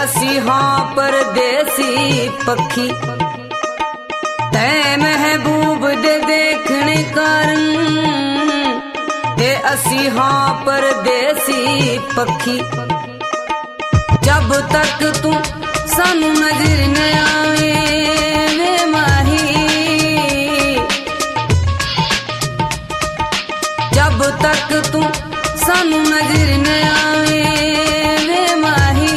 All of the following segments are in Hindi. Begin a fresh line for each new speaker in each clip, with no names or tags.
असी हाँ परदेसी पखी तै महबूब दे देखने कारण ते असी हाँ परदेसी पखी जब तक तू सानू नजर न आवे वे माही जब तक तू सानू नजर न आवे वे माही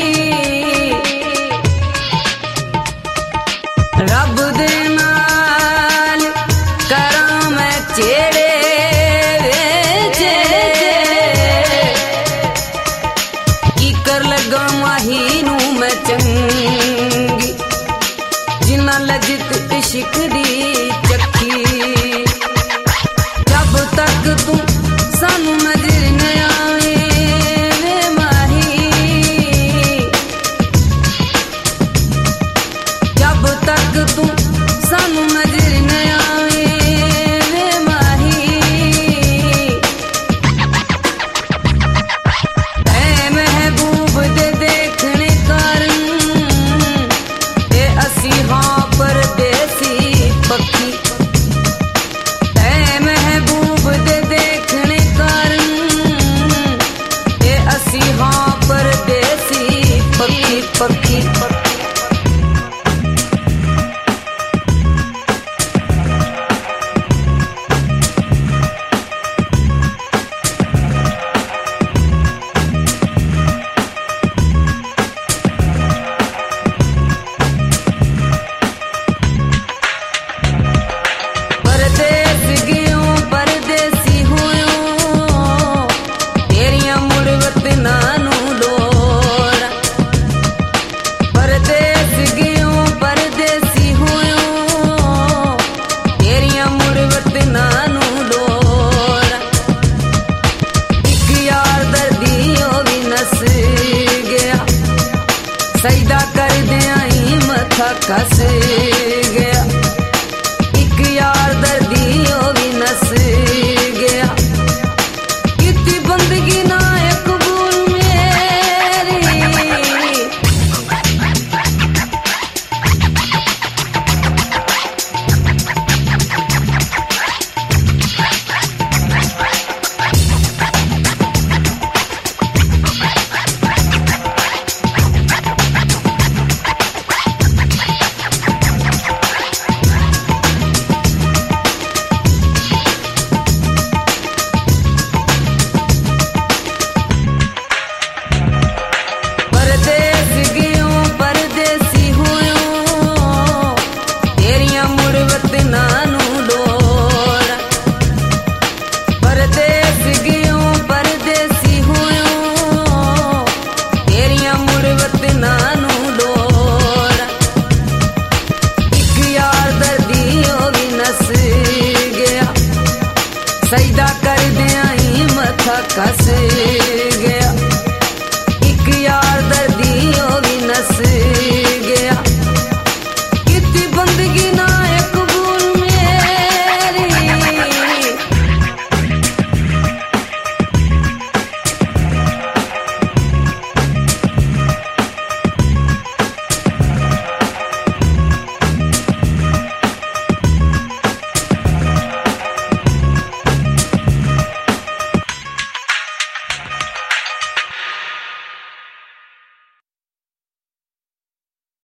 रब दे नाल करां मैं चेड़े वे की कर लगा माही नू मैं चंगी जिन्ना लजित इश्क दी चखी जब तक तू सानू नजर न आवे वे माही जब तक तू सानू नजर न आवे वे माही ऐ महबूब दे देखने कारण ते असी हाँ परदेसी पखी ऐ महबूब दे देखने कारण ते असी हाँ परदेसी पखी पखी परदेस गयो परदेसी होयो तेरिया मुड़वत नानू लोड़ा परदेस गयो परदेसी होयो तेरिया मुड़वत नानू लोड़ा एक यार दर्दियों भी नस गया सजदा कर दे आई मथा कस गया